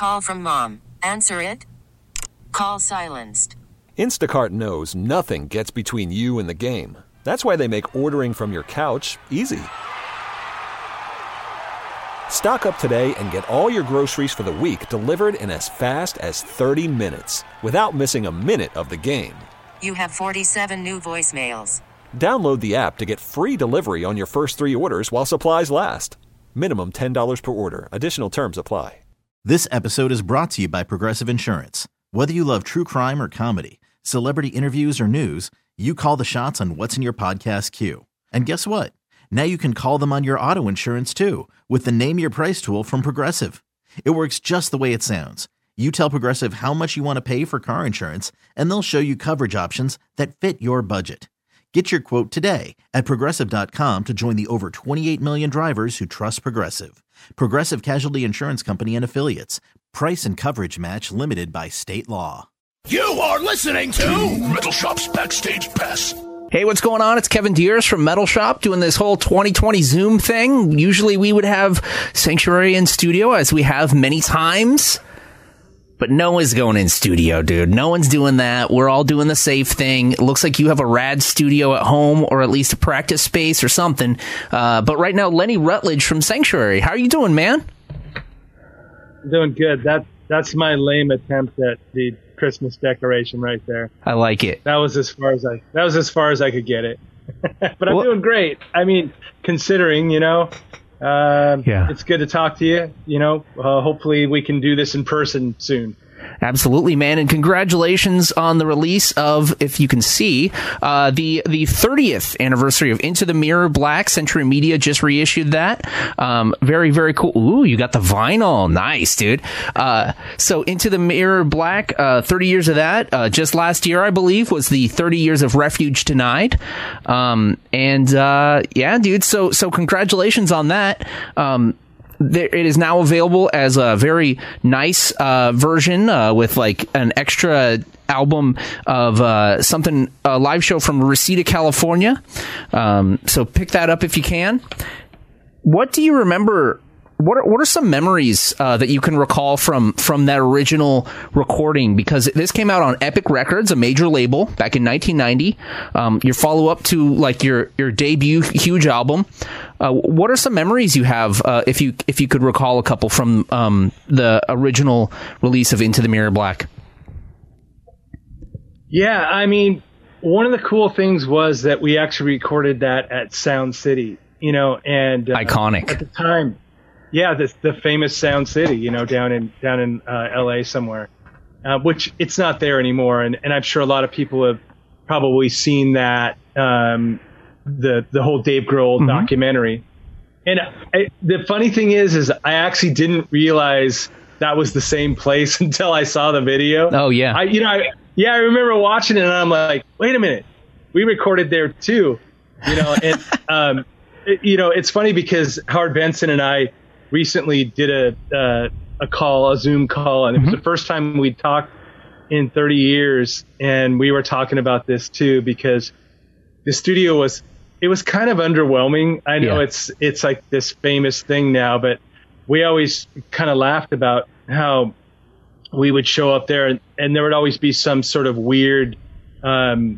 call from mom. Answer it. Call silenced. Instacart knows nothing gets between you and the game. That's why they make ordering from your couch easy. Stock up today and get all your groceries for the week delivered in as fast as 30 minutes without missing a minute of the game. You have 47 new voicemails. Download the app to get free delivery on your first 3 orders while supplies last. Minimum $10 per order. Additional terms apply. This episode is brought to you by Progressive Insurance. Whether you love true crime or comedy, celebrity interviews or news, you call the shots on what's in your podcast queue. And guess what? Now you can call them on your auto insurance too with the Name Your Price tool from Progressive. It works just the way it sounds. You tell Progressive how much you want to pay for car insurance, and they'll show you coverage options that fit your budget. Get your quote today at Progressive.com to join the over 28 million drivers who trust Progressive. Progressive Casualty Insurance Company and Affiliates. Price and coverage match limited by state law. You are listening to Metal Shop's Backstage Pass. Hey, what's going on? It's Kevin Deers from Metal Shop doing this whole 2020 Zoom thing. Usually we would have Sanctuary in studio, as we have many times. But no one's going in studio, dude. No one's doing that. We're all doing the safe thing. It looks like you have a rad studio at home, or at least a practice space or something. But right now, Lenny Rutledge from Sanctuary. How are you doing, man? Doing good. That's my lame attempt at the Christmas decoration right there. I like it. That was as far as I could get it. But I'm doing great. I mean, considering, it's good to talk to you. Hopefully we can do this in person soon. Absolutely, man. And congratulations on the release of, if you can see, the 30th anniversary of Into the Mirror Black. Century Media just reissued that. Very, very cool. Ooh, you got the vinyl. Nice, dude. So Into the Mirror Black, 30 years of that. Just last year, I believe, was the 30 years of Refuge Denied. Yeah, dude. So congratulations on that. It is now available as a very nice version with like an extra album of a live show from Reseda, California. So pick that up if you can. What do you remember? What are some memories that you can recall from that original recording? Because this came out on Epic Records, a major label, back in 1990. Your follow up to like your debut huge album. What are some memories you have, if you could recall a couple from the original release of Into the Mirror Black? Yeah, I mean, one of the cool things was that we actually recorded that at Sound City, and iconic at the time. Yeah, the famous Sound City, down in LA somewhere, which it's not there anymore, and I'm sure a lot of people have probably seen that. The whole Dave Grohl documentary. And the funny thing is I actually didn't realize that was the same place until I saw the video. Oh yeah. I remember watching it and I'm like, wait a minute, we recorded there too, and it's funny because Howard Benson and I recently did a Zoom call, and it was the first time we'd talked in 30 years. And we were talking about this too, because the studio was kind of underwhelming. I know it's like this famous thing now, but we always kind of laughed about how we would show up there and there would always be some sort of weird, some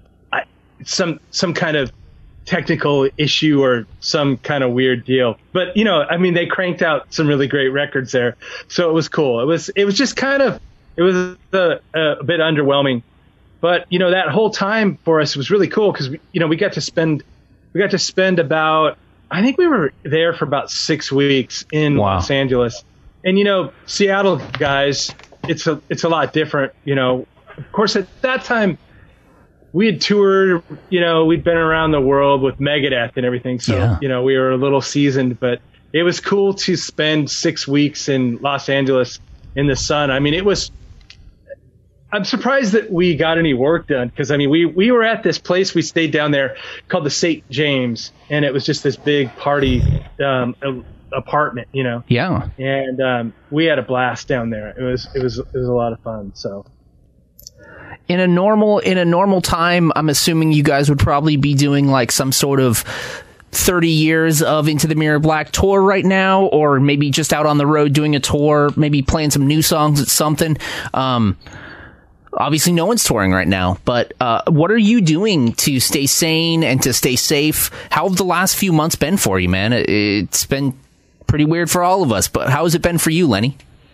kind of technical issue or some kind of weird deal. But, they cranked out some really great records there. So it was cool. It was just kind of, it was a bit underwhelming. But, that whole time for us was really cool because, we got to spend about, I think we were there for about 6 weeks in Los Angeles. And, Seattle guys, it's a lot different, Of course, at that time, we had toured, we'd been around the world with Megadeth and everything. So, we were a little seasoned, but it was cool to spend 6 weeks in Los Angeles in the sun. I mean, I'm surprised that we got any work done because, we were at this place, we stayed down there called the St. James, and it was just this big party apartment, Yeah. And we had a blast down there. It was a lot of fun. So in a normal time, I'm assuming you guys would probably be doing like some sort of 30 years of Into the Mirror Black tour right now, or maybe just out on the road doing a tour, maybe playing some new songs at something. Obviously, no one's touring right now, but what are you doing to stay sane and to stay safe? How have the last few months been for you, man? It's been pretty weird for all of us, but how has it been for you, Lenny?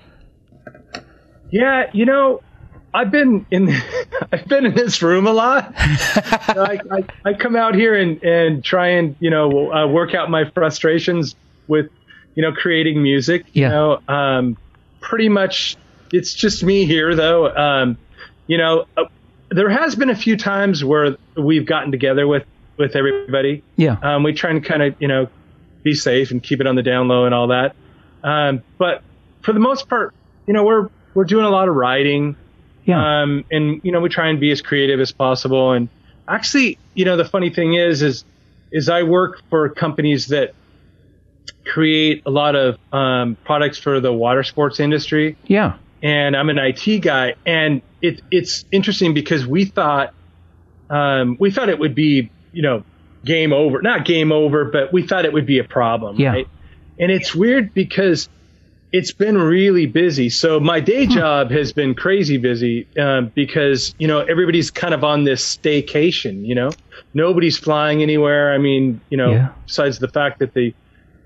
Yeah, I've been in this room a lot. I come out here and try and work out my frustrations with creating music. Yeah. Pretty much it's just me here though. There has been a few times where we've gotten together with everybody. Yeah. We try and kind of be safe and keep it on the down low and all that. But for the most part, we're doing a lot of writing. Yeah. And we try and be as creative as possible. And actually, the funny thing is I work for companies that create a lot of products for the water sports industry. Yeah. And I'm an IT guy, and it's interesting because we thought it would be, game over, not game over, but we thought it would be a problem. Yeah. Right? And it's weird because it's been really busy. So my day job has been crazy busy because, everybody's kind of on this staycation, nobody's flying anywhere. I mean, besides the fact that the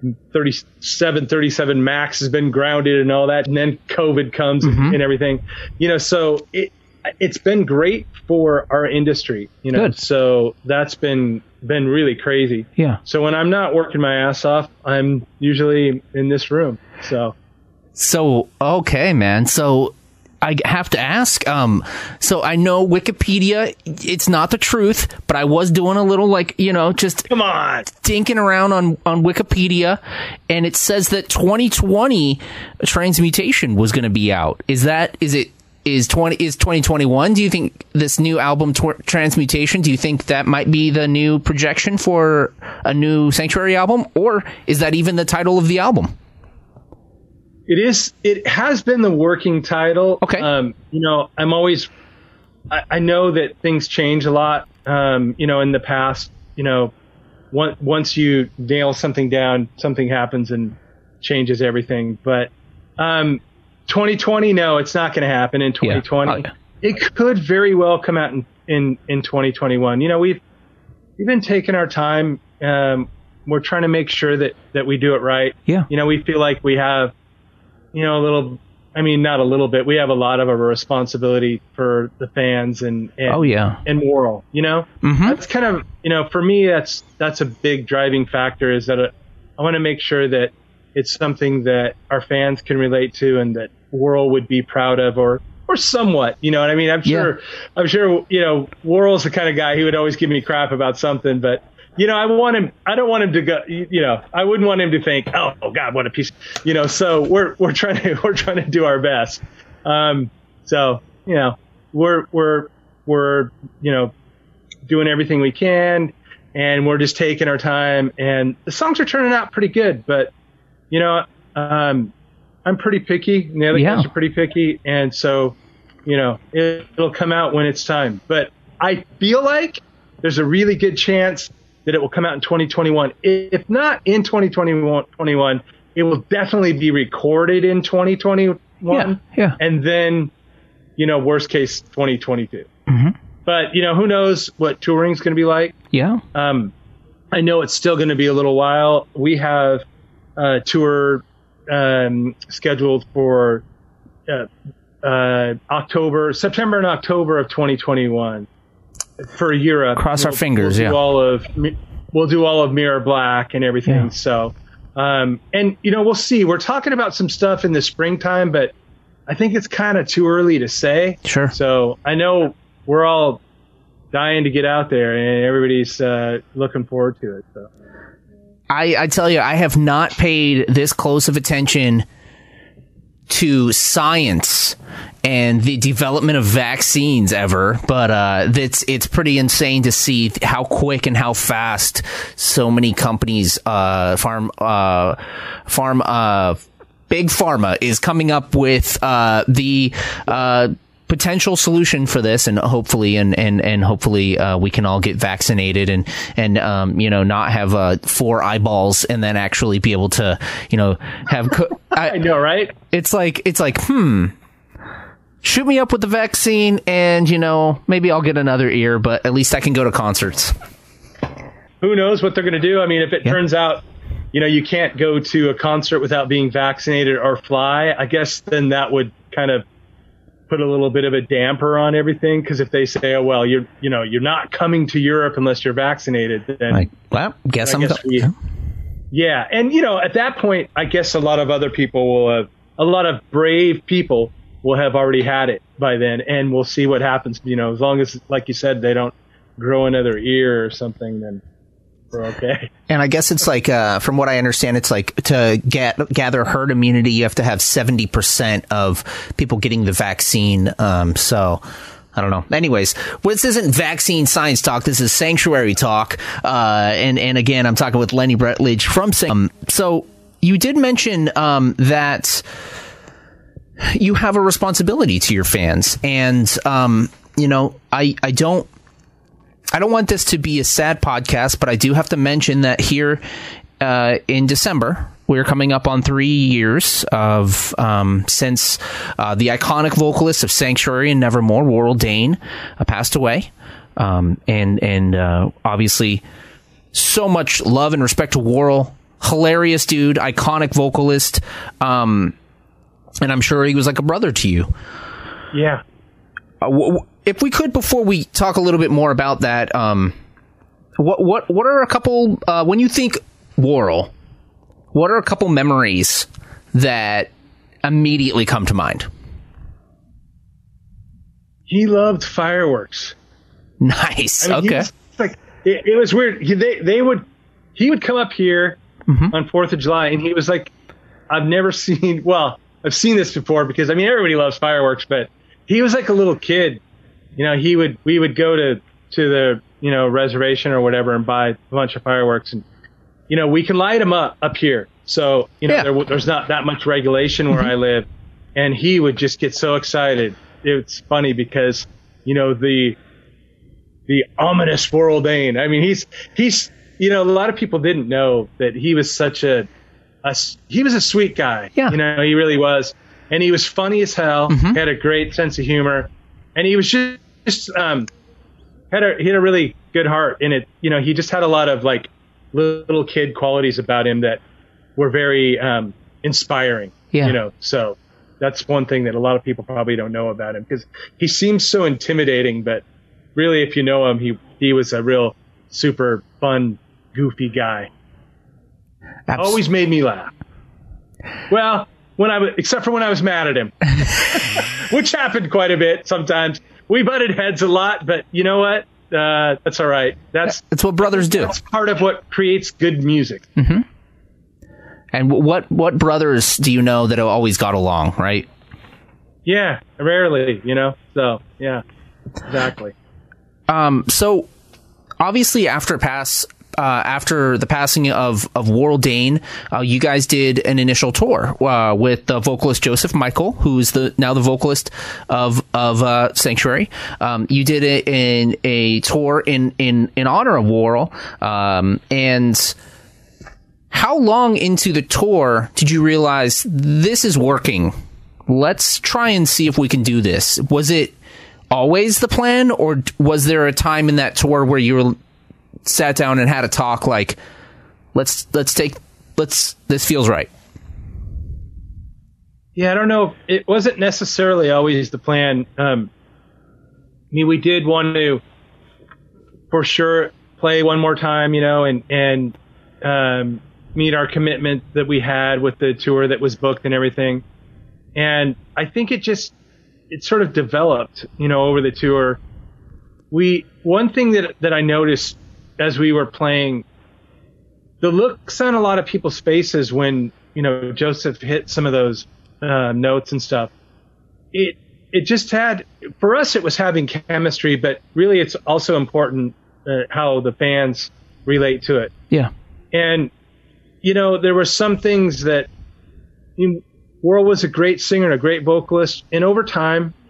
37 Max has been grounded and all that, and then COVID comes and everything, so it's been great for our industry, Good. So that's been really crazy. Yeah. So when I'm not working my ass off, I'm usually in this room. So, okay, man. So I have to ask, so I know Wikipedia, it's not the truth, but I was doing a little just come on, dinking around on Wikipedia, and it says that 2020 Transmutation was going to be out. Is 2021? Do you think this new album Transmutation, do you think that might be the new projection for a new Sanctuary album, or is that even the title of the album? It has been the working title. Okay. I know that things change a lot. In the past, once you nail something down, something happens and changes everything. But 2020, no, it's not going to happen in 2020. Yeah. It could very well come out in 2021. We've been taking our time. We're trying to make sure that we do it right. Yeah. We feel like we have, we have a lot of a responsibility for the fans and moral, That's kind of, for me, that's a big driving factor, is that I want to make sure that it's something that our fans can relate to and that Worrell would be proud of, or somewhat, you know what I mean? I'm sure, Worrell's the kind of guy, he would always give me crap about something, but I don't want him to go, I wouldn't want him to think, oh God, what a piece, so we're trying to do our best. We're doing everything we can, and we're just taking our time, and the songs are turning out pretty good, but I'm pretty picky, and the other guys are pretty picky, and so, it'll come out when it's time. But I feel like there's a really good chance that it will come out in 2021. If not in 2021, it will definitely be recorded in 2021. Yeah. And then, worst case, 2022. Mm-hmm. But, who knows what touring's going to be like. Yeah. I know it's still going to be a little while. We have a tour scheduled for September and October of 2021 for Europe. Cross our fingers. We'll do all of Mirror Black and everything. Yeah. So, we'll see. We're talking about some stuff in the springtime, but I think it's kind of too early to say. Sure. So I know we're all dying to get out there, and everybody's looking forward to it. So. I tell you, I have not paid this close of attention to science and the development of vaccines ever, but it's pretty insane to see how quick and how fast so many companies, big pharma is coming up with the potential solution for this, and hopefully we can all get vaccinated and not have 4 eyeballs and then actually be able to have I know, right? It's like shoot me up with the vaccine and maybe I'll get another ear, but at least I can go to concerts. Who knows what they're going to do? I mean, if it turns out you can't go to a concert without being vaccinated or fly, I guess then that would kind of put a little bit of a damper on everything, because if they say, oh well, you're not coming to Europe unless you're vaccinated, then guess yeah. And at that point, I guess a lot of other people a lot of brave people will have already had it by then, and we'll see what happens. As long as, like you said, they don't grow another ear or something, then we're okay. And I guess it's like, from what I understand, it's like to gather herd immunity, you have to have 70% of people getting the vaccine. So I don't know. Anyways, this isn't vaccine science talk. This is sanctuary talk. And again, I'm talking with Lenny Bretledge from so you did mention that you have a responsibility to your fans, and I don't want this to be a sad podcast, but I do have to mention that here in December, we're coming up on 3 years of since the iconic vocalist of Sanctuary and Nevermore, Worrell Dane, passed away. And obviously, so much love and respect to Worrell. Hilarious dude, iconic vocalist. And I'm sure he was like a brother to you. Yeah. If we could, before we talk a little bit more about that, what are a couple, when you think Worrell, what are a couple memories that immediately come to mind? He loved fireworks. Nice. Okay. It was weird. He would come up here on 4th of July, and he was like, I've seen this before, because everybody loves fireworks, but he was like a little kid. We would go to the, reservation or whatever and buy a bunch of fireworks, and, we can light them up here. So, there's not that much regulation where I live, and he would just get so excited. It's funny because, the ominous Worrell Dane. He's, a lot of people didn't know that he was such he was a sweet guy. Yeah. He really was. And he was funny as hell, had a great sense of humor, and he was just had a really good heart in it. He just had a lot of like little kid qualities about him that were very inspiring. Yeah. So that's one thing that a lot of people probably don't know about him, because he seems so intimidating, but really, if you know him, he was a real super fun, goofy guy. Always made me laugh. Well, except for when I was mad at him, which happened quite a bit sometimes. We butted heads a lot, but you know what? That's all right. That's what brothers do. That's part of what creates good music. Mm-hmm. And what brothers do you know that always got along, right? Yeah, rarely, So yeah, exactly. So obviously after the passing of Worrell Dane, you guys did an initial tour with the vocalist Joseph Michael, who's now the vocalist of Sanctuary. You did it in a tour in honor of Worrell. And how long into the tour did you realize this is working? Let's try and see if we can do this. Was it always the plan, or was there a time in that tour where you sat down and had a talk like, this feels right? Yeah, I don't know. It wasn't necessarily always the plan. We did want to, for sure, play one more time, and meet our commitment that we had with the tour that was booked and everything. And I think it sort of developed, over the tour. One thing that I noticed as we were playing, the looks on a lot of people's faces when, Joseph hit some of those notes and stuff, it just had, for us, it was having chemistry, but really it's also important how the fans relate to it. Yeah. And, there were some things that Worrell was a great singer and a great vocalist, and over time,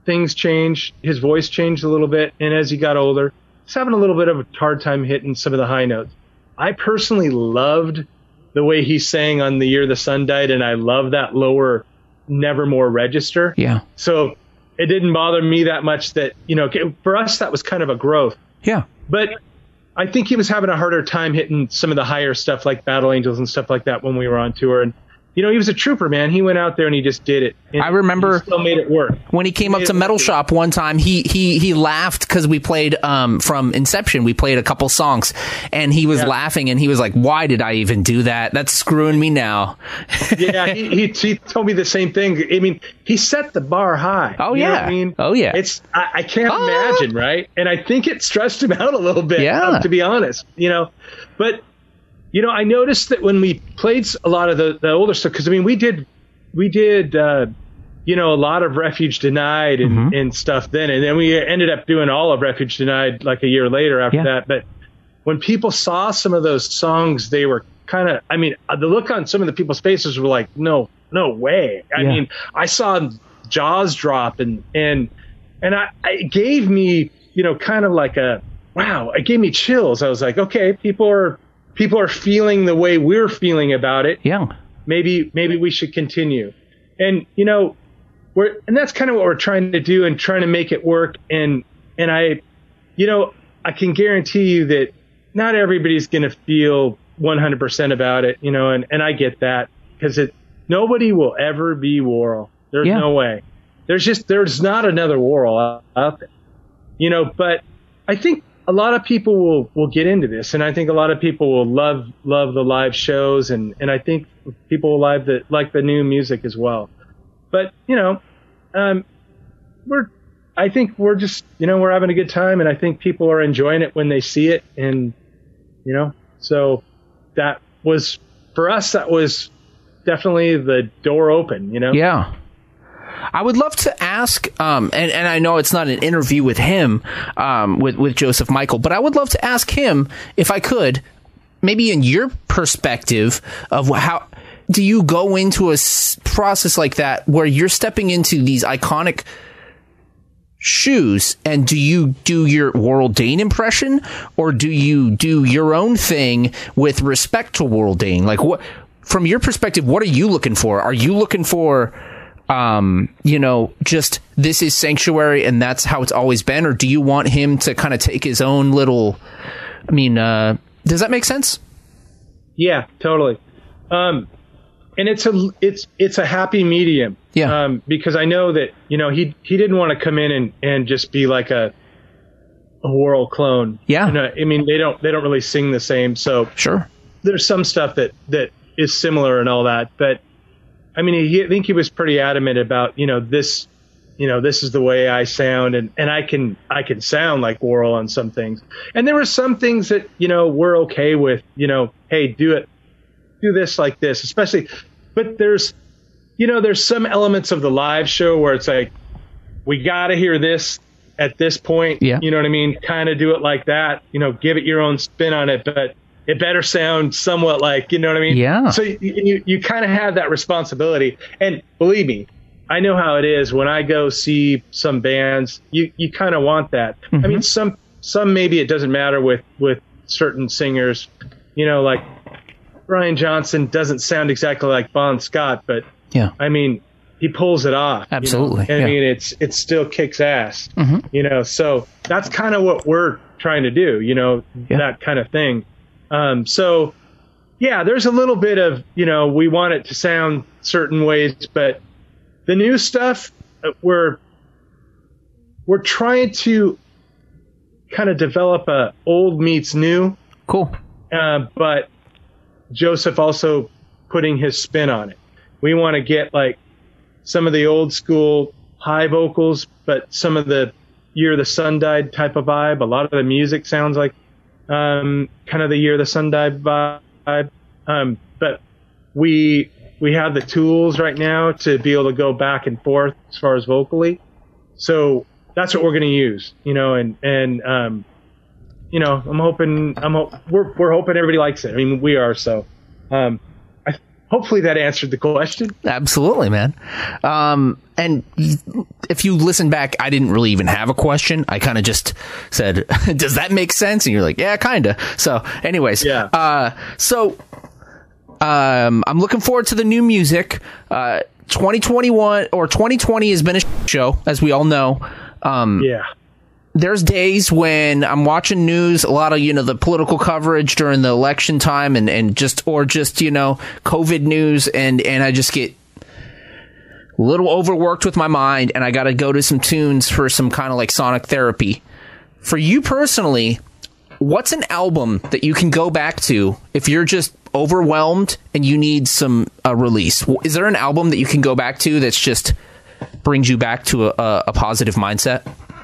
things changed. His voice changed a little bit, and as he got older, he's having a little bit of a hard time hitting some of the high notes. I personally loved the way he sang on The Year the Sun Died, and I love that lower Nevermore register. Yeah. So it didn't bother me that much that, for us, that was kind of a growth. Yeah. But I think he was having a harder time hitting some of the higher stuff like Battle Angels and stuff like that when we were on tour. And, he was a trooper, man. He went out there and he just did it. And I remember he still made it work. When he came up to Metal Shop one time, he laughed because we played from Inception. We played a couple songs, and he was laughing, and he was like, "Why did I even do that? That's screwing me now." Yeah, he told me the same thing. I mean, he set the bar high. Oh, you know yeah. what I mean? Oh, yeah. I can't imagine, right? And I think it stressed him out a little bit, to be honest, But, I noticed that when we played a lot of the older stuff, because, we did, a lot of Refuge Denied and stuff then. And then we ended up doing all of Refuge Denied like a year later after that. But when people saw some of those songs, they were kind of, the look on some of the people's faces were like, no way. I mean, I saw jaws drop and it gave me, kind of like it gave me chills. I was like, okay, people are feeling the way we're feeling about it. Yeah. Maybe we should continue. And, and that's kind of what we're trying to do and trying to make it work. And I can guarantee you that not everybody's going to feel 100% about it, and I get that because nobody will ever be Worrell. There's no way. There's not another Worrell out there, but I think a lot of people will get into this, and I think a lot of people will love the live shows, and I think people will like the new music as well. But I think we're just we're having a good time, and I think people are enjoying it when they see it, and so that was for us. That was definitely the door open. Yeah. I would love to ask, and I know it's not an interview with him, with Joseph Michael, but I would love to ask him, if I could, maybe in your perspective of how do you go into a process like that where you're stepping into these iconic shoes, and do you do your Worrell Dane impression, or do you do your own thing with respect to Worrell Dane? Like, what, from your perspective, what are you looking for? Are you looking for just this is Sanctuary and that's how it's always been? Or do you want him to kind of take his own little, does that make sense? Yeah, totally. And it's a happy medium. Yeah. Because I know that, he didn't want to come in and just be like a Worrell clone. Yeah. They don't really sing the same. So sure. There's some stuff that is similar and all that, but I think he was pretty adamant about, this is the way I sound, and I can sound like Worrell on some things. And there were some things that, we're okay with, hey, do this like this, especially, but there's some elements of the live show where it's like, we got to hear this at this point. Yeah. You know what I mean? Kind of do it like that, give it your own spin on it, but it better sound somewhat like, you know what I mean? Yeah. So you kind of have that responsibility. And believe me, I know how it is when I go see some bands, you kind of want that. Mm-hmm. Some maybe it doesn't matter with certain singers, like Brian Johnson doesn't sound exactly like Bon Scott, but yeah, he pulls it off. Absolutely. It still kicks ass, mm-hmm. So that's kind of what we're trying to do, that kind of thing. So yeah, there's a little bit of, we want it to sound certain ways, but the new stuff, we're trying to kind of develop a old meets new. Cool. But Joseph also putting his spin on it. We want to get like some of the old school high vocals, but some of the Year the Sun Died type of vibe. A lot of the music sounds like kind of the Year the Sun Died vibe. But we have the tools right now to be able to go back and forth as far as vocally. So that's what we're going to use, and we're hoping everybody likes it. We are. So, hopefully that answered the question. Absolutely, man. And if you listen back, I didn't really even have a question. I kind of just said, does that make sense? And you're like, yeah, kind of. So anyways, yeah. I'm looking forward to the new music. 2021 or 2020 has been a show, as we all know. Yeah. There's days when I'm watching news, a lot of, the political coverage during the election time and just COVID news. And I just get a little overworked with my mind, and I got to go to some tunes for some kind of like sonic therapy. For you personally, what's an album that you can go back to if you're just overwhelmed and you need a release? Is there an album that you can go back to that's just brings you back to a positive mindset?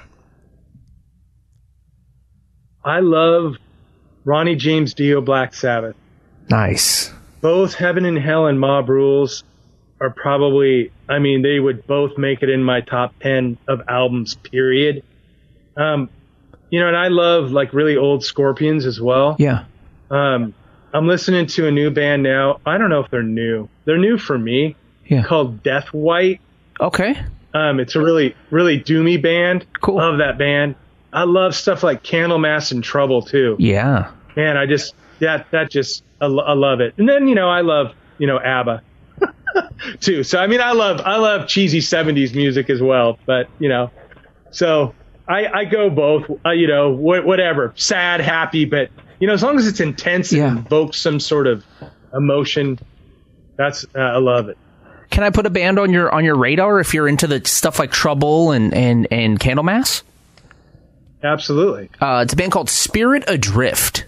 I love Ronnie James Dio, Black Sabbath. Nice. Both Heaven and Hell and Mob Rules are probably, they would both make it in my top 10 of albums, period. And I love like really old Scorpions as well. Yeah. I'm listening to a new band now. I don't know if they're new. They're new for me. Yeah. Called Death White. Okay. It's a really, really doomy band. Cool. Love that band. I love stuff like Candlemass and Trouble too. Yeah. Man, I love it. And then, I love, ABBA too. So, I love cheesy 70s music as well, but, so I go both, whatever, sad, happy, but, as long as it's intense and invokes some sort of emotion, I love it. Can I put a band on your radar if you're into the stuff like Trouble and Candlemass? Absolutely. It's a band called Spirit Adrift.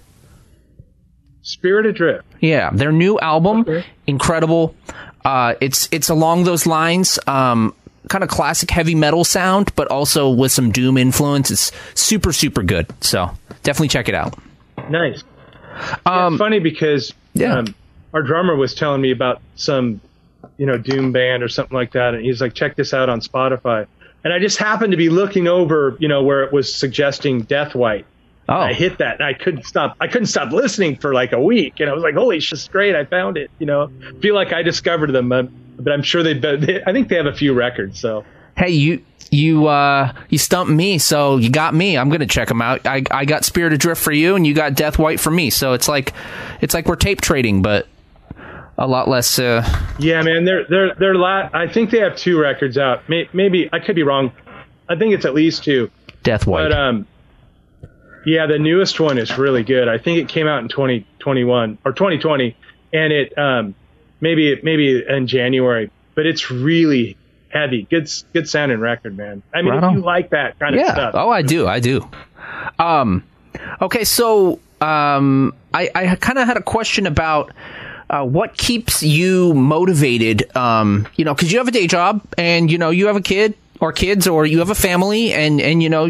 Spirit Adrift. Yeah, their new album, incredible. It's along those lines, kind of classic heavy metal sound, but also with some doom influence. It's super, super good. So definitely check it out. Nice. It's funny because our drummer was telling me about some, doom band or something like that, and he's like, check this out on Spotify. And I just happened to be looking over, where it was suggesting Death White. Oh. I hit that, and I couldn't stop listening for like a week. And I was like, holy shit, great, I found it. Feel like I discovered them, but I'm sure I think they have a few records. So hey, you stumped me, so you got me. I'm gonna check them out. I got Spirit Adrift for you, and you got Death White for me. So it's like we're tape trading, but a lot less. Yeah, man, they're I think they have 2 records out. Maybe I could be wrong. I think it's at least 2. Death White. But yeah, the newest one is really good. I think it came out in 2021 or 2020, and it maybe in January. But it's really heavy, good sounding record, man. If you like that kind of stuff. Oh, I do. Okay, so I kind of had a question about. What keeps you motivated? Because you have a day job and, you have a kid or kids or you have a family and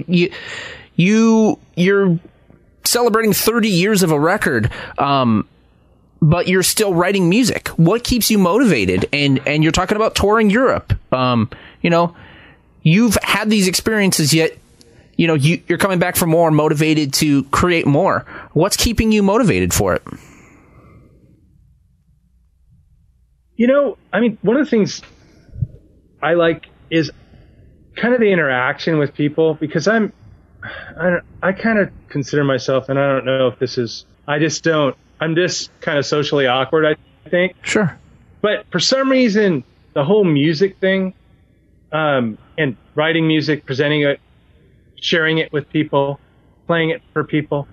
you're celebrating 30 years of a record. But you're still writing music. What keeps you motivated? And you're talking about touring Europe. You've had these experiences yet, you're coming back for more, motivated to create more. What's keeping you motivated for it? One of the things I like is kind of the interaction with people, because I kind of consider myself, and I don't know if this is, I'm just kind of socially awkward, I think. Sure. But for some reason, the whole music thing, and writing music, presenting it, sharing it with people, playing it for people,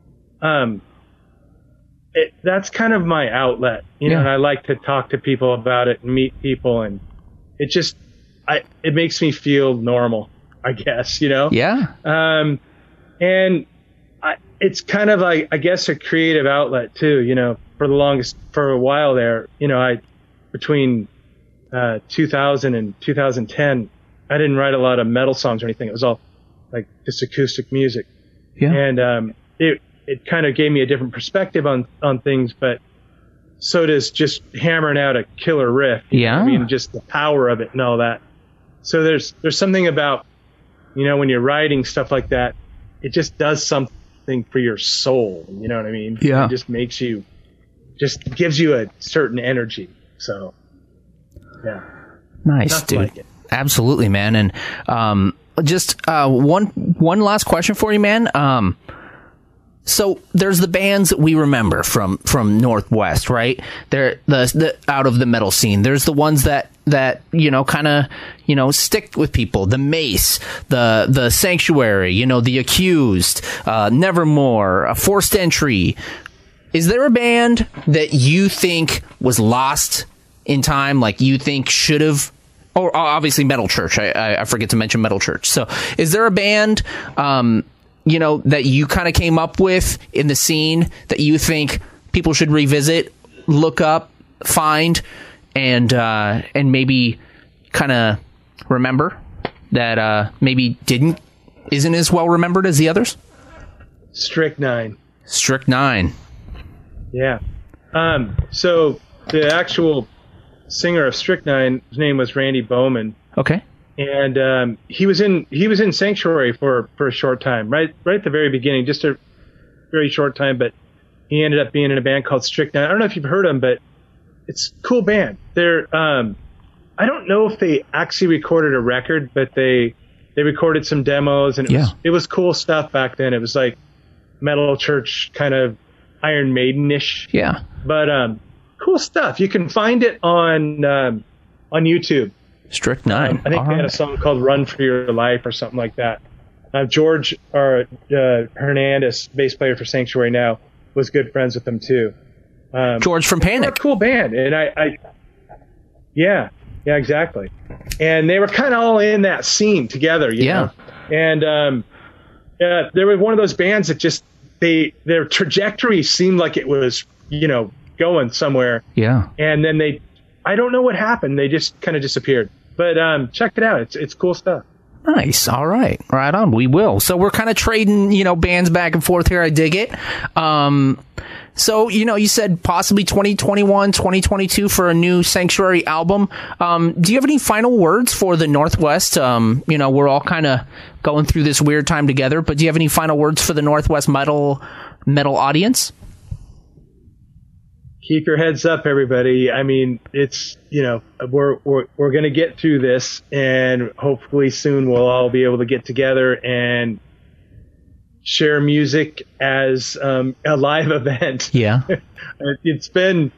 that's kind of my outlet, and I like to talk to people about it and meet people, and it just, it makes me feel normal, I guess, Yeah. And it's kind of, I guess, a creative outlet too, for a while there, between 2000 and 2010, I didn't write a lot of metal songs or anything. It was all like just acoustic music. Yeah. And it kind of gave me a different perspective on things, but so does just hammering out a killer riff. Yeah. Just the power of it and all that. So there's something about, when you're writing stuff like that, it just does something for your soul. You know what I mean? Yeah. It just gives you a certain energy. So, yeah. Nice, Nothing dude. like it. Absolutely, man. And just one last question for you, man. So there's the bands that we remember from Northwest, right? They're the out of the metal scene. There's the ones that kind of stick with people. The Mace, the Sanctuary, the Accused, Nevermore, Forced Entry. Is there a band that you think was lost in time, like you think should have? Or obviously Metal Church. I forget to mention Metal Church. So is there a band that you kind of came up with in the scene that you think people should revisit, look up, find, and maybe kind of remember that maybe isn't as well remembered as the others? Strychnine. Strychnine. Yeah. So the actual singer of Strychnine, his name was Randy Bowman. Okay. And he was in Sanctuary for a short time, right at the very beginning, just a very short time. But he ended up being in a band called Strychnine. I don't know if you've heard them, but it's a cool band. They're I don't know if they actually recorded a record, but they recorded some demos, and it was cool stuff back then. It was like Metal Church kind of Iron Maiden-ish. Yeah. But cool stuff. You can find it on YouTube. Strychnine. I think they had a song called "Run for Your Life" or something like that. George Hernandez, bass player for Sanctuary now, was good friends with them too. George from Panic. They're a cool band, and yeah, exactly. And they were kind of all in that scene together, you know. And they were one of those bands that just their trajectory seemed like it was going somewhere. Yeah. And then I don't know what happened. They just kind of disappeared. But check it out. It's cool stuff. Nice. All right. Right on. We will. So we're kind of trading, bands back and forth here. I dig it. So, you said possibly 2021, 2022 for a new Sanctuary album. Do you have any final words for the Northwest? We're all kind of going through this weird time together, but do you have any final words for the Northwest metal audience? Keep your heads up, everybody. I mean, it's, we're going to get through this, and hopefully soon we'll all be able to get together and share music as a live event. Yeah. It's coming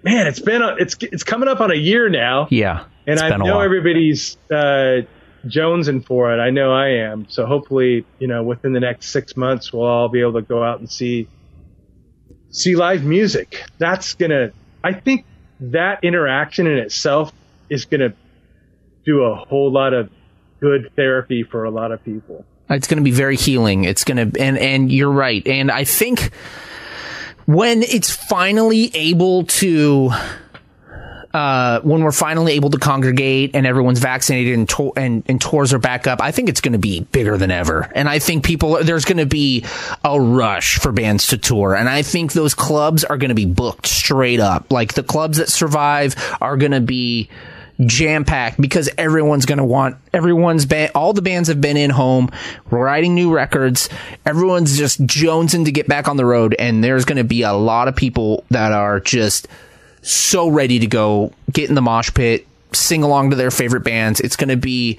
up on a year now. Yeah. And I know everybody's jonesing for it. I know I am. So hopefully, within the next 6 months, we'll all be able to go out and see live music. I think that interaction in itself is going to do a whole lot of good therapy for a lot of people. It's going to be very healing. It's going to, and you're right. And I think when it's finally able to, when we're finally able to congregate and everyone's vaccinated and tours are back up, I think it's going to be bigger than ever. And I think there's going to be a rush for bands to tour. And I think those clubs are going to be booked straight up. Like the clubs that survive are going to be jam-packed because everyone's going to want all the bands have been in home writing new records. Everyone's just jonesing to get back on the road. And there's going to be a lot of people that are just so ready to go get in the mosh pit, sing along to their favorite bands. It's going to be,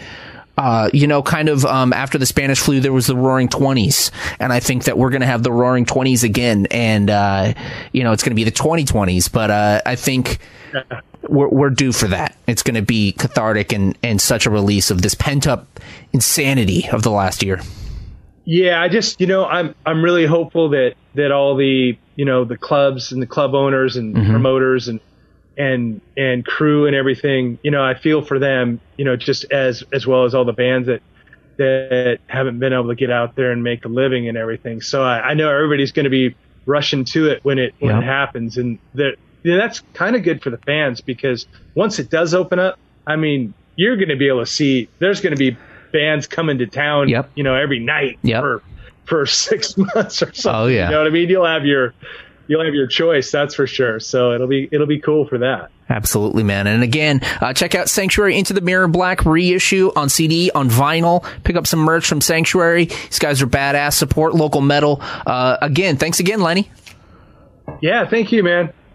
after the Spanish flu, there was the Roaring 20s. And I think that we're going to have the Roaring 20s again. And, it's going to be the 2020s. But I think we're due for that. It's going to be cathartic and such a release of this pent-up insanity of the last year. Yeah, I just, I'm really hopeful that all the, the clubs and the club owners and promoters and crew and everything, I feel for them, just as well as all the bands that haven't been able to get out there and make a living and everything. So I know everybody's going to be rushing to it when it happens. And that's kind of good for the fans because once it does open up, I mean, you're going to be able to see, there's going to be bands coming to town, every night for 6 months or something. Oh, yeah. You know what I mean? You'll have your choice, that's for sure. So it'll be cool for that. Absolutely, man. And again, check out Sanctuary Into the Mirror Black reissue on CD, on vinyl. Pick up some merch from Sanctuary. These guys are badass. Support local metal. Again, thanks again, Lenny. Yeah, thank you, man.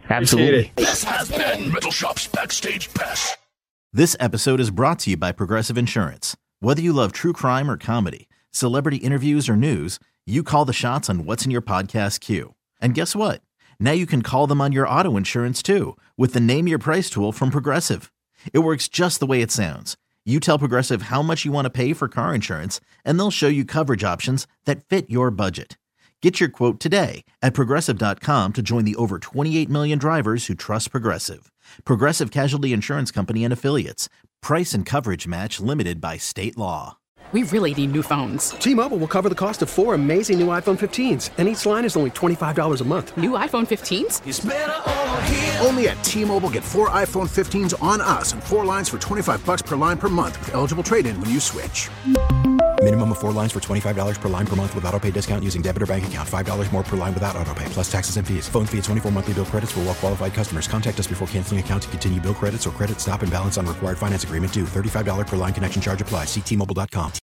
Absolutely. This has been Metal Shop's Backstage Pass. This episode is brought to you by Progressive Insurance. Whether you love true crime or comedy, celebrity interviews or news, you call the shots on what's in your podcast queue. And guess what? Now you can call them on your auto insurance too with the Name Your Price tool from Progressive. It works just the way it sounds. You tell Progressive how much you want to pay for car insurance, and they'll show you coverage options that fit your budget. Get your quote today at Progressive.com to join the over 28 million drivers who trust Progressive. Progressive Casualty Insurance Company and Affiliates. Price and coverage match limited by state law. We really need new phones. T-Mobile will cover the cost of 4 amazing new iPhone 15s, and each line is only $25 a month. New iPhone 15s? It's better over here. Only at T-Mobile, get 4 iPhone 15s on us and 4 lines for $25 per line per month with eligible trade-in when you switch. Minimum of 4 lines for $25 per line per month with autopay discount using debit or bank account. $5 more per line without autopay, plus taxes and fees. Phone fee at 24 monthly bill credits for well-qualified customers. Contact us before canceling account to continue bill credits or credit stop and balance on required finance agreement due. $35 per line connection charge applies. See T-Mobile.com.